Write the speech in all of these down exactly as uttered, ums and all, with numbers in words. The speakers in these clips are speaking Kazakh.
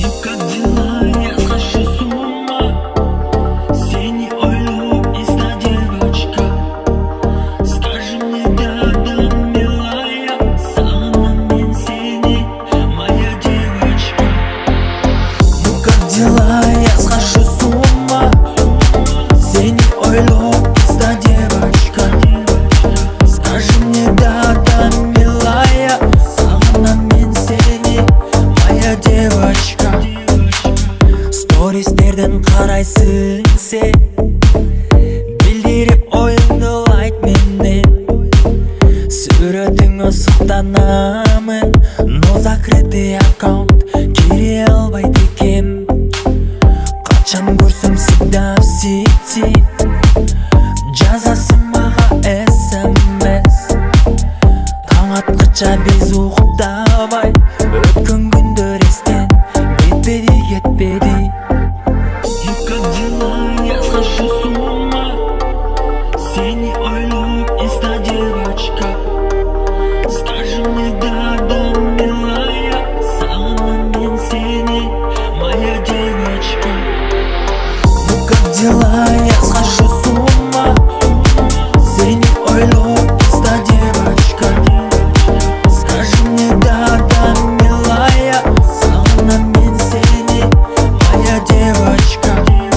Я схожу с ума, синий ойлоп, пизда девочка. Скажи мне да-да, милая, сағынам мен сені, моя девочка. Стористерден қарайсың сен, білдіріп ойыңды лайк менен. Суретіңе сұқтанамын, но закрытый аккаунт кире албайды екем. Қачан көрсем всегда в сети, жазасың маға смс. Таң атқанша без уйықтабай, өткен күндер естен кетпеді кетпеді. Ну как дела, я схожу с ума, синий ойлоп, инста девочка. Скажи мне да-да, милая, сағынам мен сені, моя девочка. Ну как дела, я схожу с ума, синий ойлоп, инста девочка. Скажи мне да-да, милая, сағынам мен сені, моя девочка.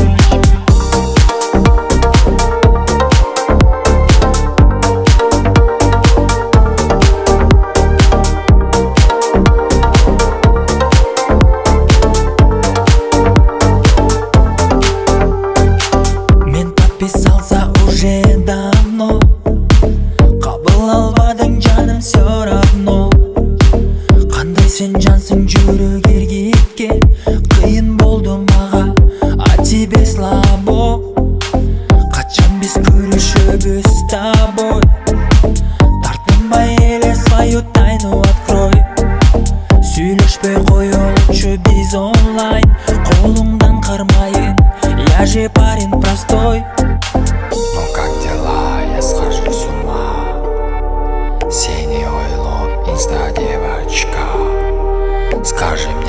Подписался уже давно, қабыл албадың жаным все равно. Қандай сен жансың жүрек еркекке, қиын болды маға, а тебе слабо. Қачан біз көрішіп с тобой, тартынбай еле свою тайну открой. Сөйлешпей қой лучше біз онлайн, қолыңдан қармайын, я же парень простой. Ну как дела, я схожу с ума, синий ойлоп, инста девочка. Скажи